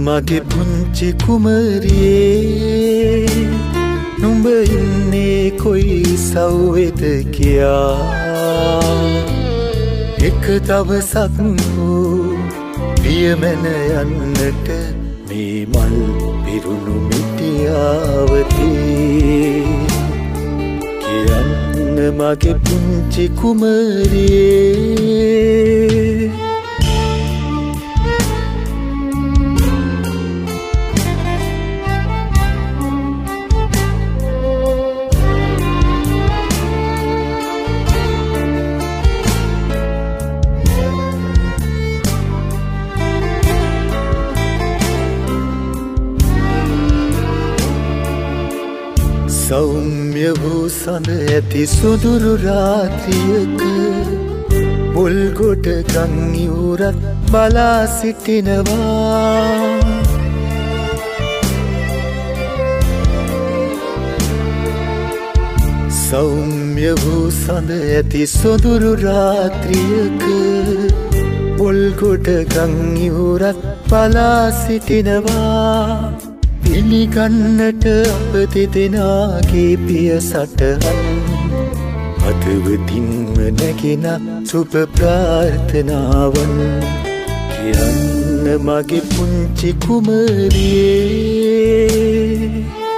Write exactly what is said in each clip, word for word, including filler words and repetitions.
මගේ පුංචි කුමරියේ නුඹ ඉන්නේ කොයි සව්වේද කියා එක දවසක් වූ පියමැන යන්නට මේ මල් පිරුණු මිටියාවතී කියන්න මගේ පුංචි කුමරියේ සෞම්‍ය වූ සඳ ඇති සුදුරු රාත්‍රියක මුල්ගොඩ ගං ඉවුරත් බලා සිටිනවා සෞම්‍ය වූ සඳ ඇති සුදුරු රාත්‍රියක මුල්ගොඩ ගං ඉවුරත් බලා සිටිනවා පිළිගන්නට අප දෙදෙනාගේ පිය සටහන් හදවතින්ම නැගෙන සුබ ප්‍රාර්ථනාවන් කියන්න මගේ පුංචි කුමරියේ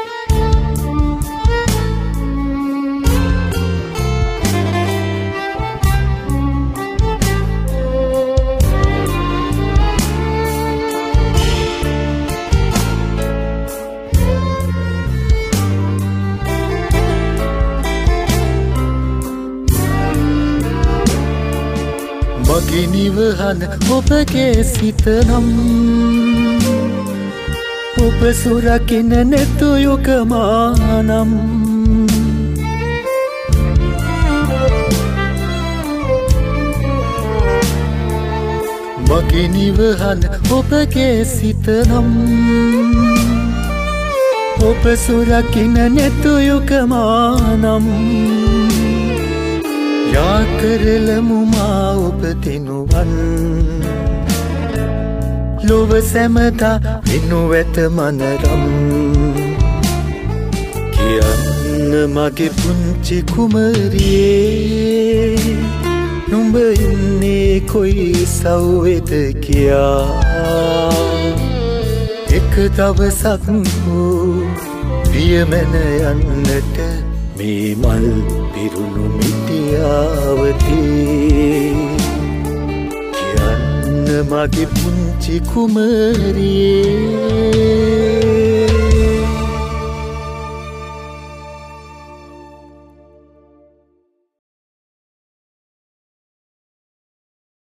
මගේ නිවහන ඔබගේ සිත නම් ඔබ සුරකින නැතු යුගමානම් මගේ නිවහන ඔබගේ සිත නම් ඔබ සුරකින නැතු යුගමානම් යා කරලමු මා ඔබ දෙනුවන් ලොව සැමදා වෙනු ඇත මනරම් කියන්න මගේ පුංචි කුමරියේ නුඹ ඉන්නේ කොයි සව්වේද කියා එක දවසක් වූ පියමැන යන්නට මේ මල් පිරුණු මිටියාවතී කියන්න මගේ පුංචි කුමරියේ